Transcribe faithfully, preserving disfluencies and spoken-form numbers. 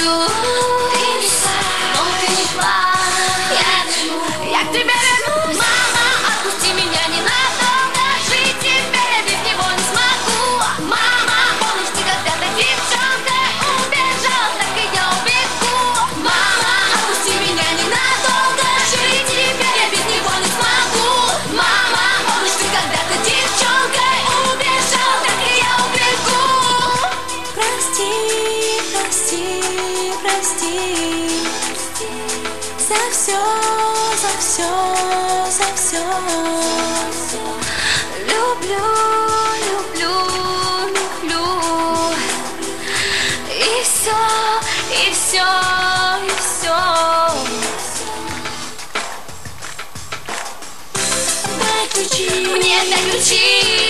уйду. Ты пришла, но ты ушла. Я, я к тебе вернусь. Мама, отпусти меня ненадолго. Жить теперь я без него не смогу. Мама, помнишь, ты когда-то девчонкой убежала, так и я убегу. Мама, отпусти меня ненадолго. Жить теперь я без него не смогу. Мама, помнишь, ты когда-то девчонкой убежала, так и я убегу. Прости, прости, прости за все, за все, за все. Люблю, люблю, люблю. И все, и все, и все. Дай ключи, Мне дай ключи.